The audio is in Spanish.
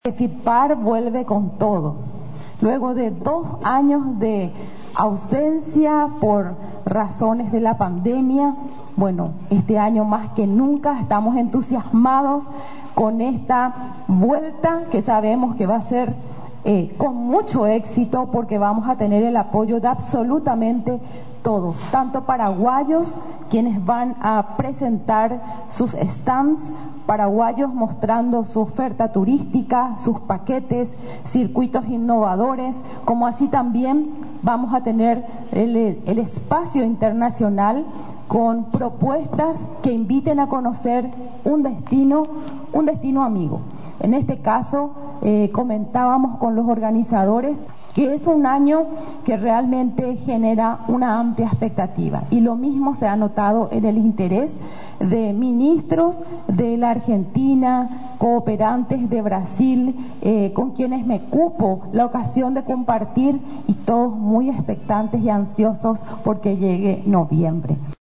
FIPAR vuelve con todo. Luego de 2 años de ausencia por razones de la pandemia, bueno, este año más que nunca estamos entusiasmados con esta vuelta que sabemos que va a ser con mucho éxito, porque vamos a tener el apoyo de absolutamente todos, tanto paraguayos, quienes van a presentar sus stands, paraguayos mostrando su oferta turística, sus paquetes, circuitos innovadores, como así también vamos a tener el espacio internacional con propuestas que inviten a conocer un destino amigo. En este caso, comentábamos con los organizadores que es un año que realmente genera una amplia expectativa, y lo mismo se ha notado en el interés de ministros de la Argentina, cooperantes de Brasil, con quienes me cupo la ocasión de compartir, y todos muy expectantes y ansiosos porque llegue noviembre.